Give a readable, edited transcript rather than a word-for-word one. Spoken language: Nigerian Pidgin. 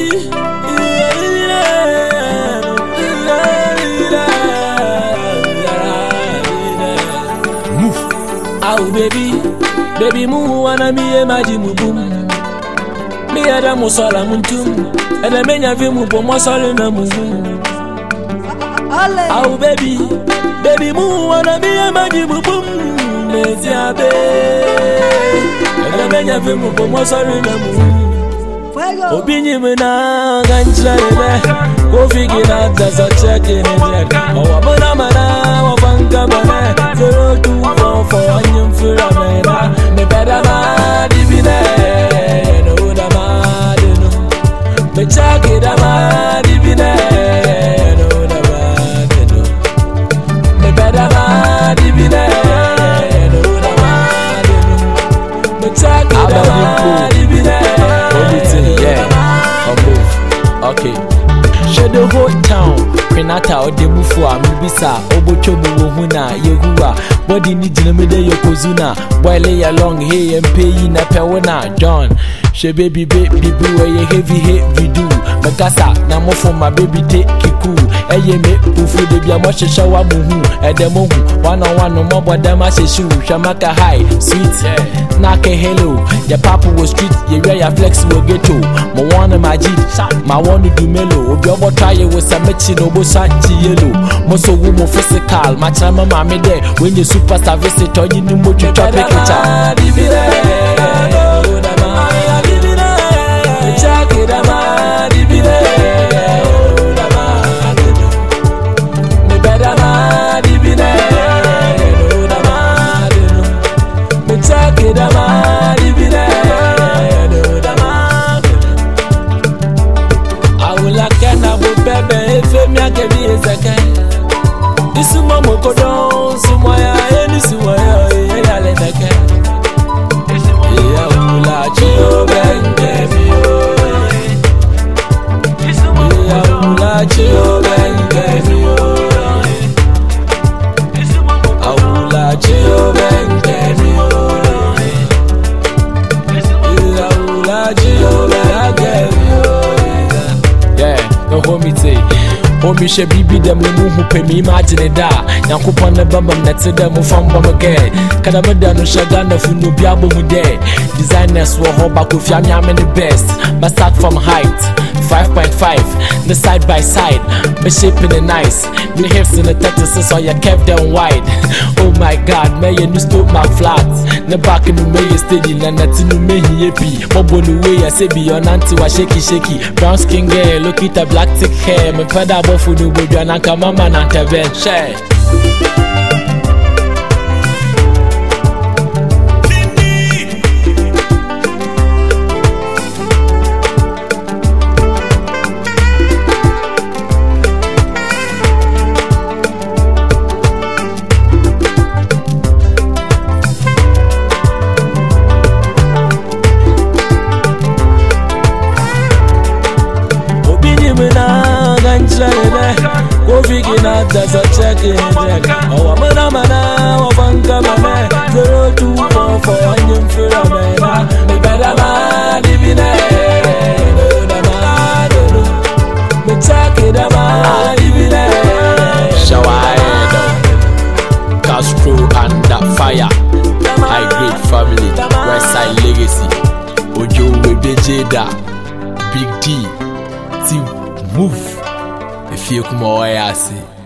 Oh baby mu wana mi emaji mu boom. Mi ada mu sola muntum. Ede menya vi mu bo mo sole na mu. Oh baby mu wana mi emaji mu boom. Mezi abe. Ede menya vi mu bo mo sole na mu. Obinyi mena ganjra ebe. Go figure out that's a check in it. Oh abona mana wa banga bana. 0244 anyum fura mena. Me better ma divine. No da ma no. Me check it ma divine. No da ma no. Me better ma divine. No da ma no. Me check it ma divine. Okay. Share the whole town. Penata or debufu a mbisa obochobu huna yehuwa body ni jinamede yokozuna boy lay along hey and pay na pewona John she baby boo ye heavy do makasa na mo for my baby take kiku eye me pufu de bia mo hwehwe wa muhu edemo hu one on one no mo bodama sheshu hwamaka high sweet nake hello your papa was street ye wear your flex wo ghetto mo wanna my jeep my wanna do melo obi obo try with some mechi no bo santi yellow mo so wo mo physical my chama mama there when you superstar visit on you mo twetwa picture Isuma mokodon sumaya enisumaya yaleneke ya ula chio bengemiyo ya ula chio bengemiyo aula chio bengemiyo ya ula chio bengemiyo yeah no homie say Omi she bibi dem no mu pe mi imagine da Yankopon ne bambam nete dem fam bam again Kada me da no shaga na fu no bia bo mu de Designers wo ho ba ko fia me am the best but start from height 5.5 the side by side me shaping it nice the hips in the tattoos so you kept them wide oh my god me you stop my flat the back in me you steady na nothing no me here be bobo the way I say be on anti wa shaky brown skin girl look at the black thick hair me father bo fu no bodu na kama man intervene share go figure out that's a check in it. Oh, mana, oh, banka mana, 0244 anyum fura mena. Me better ma divine, no ma no. Me check it ma divine. Shawaido, Castro and that fire, high grade family, Westside legacy. Ojo Webejeda, Big D, Team Move. If you come away, I see.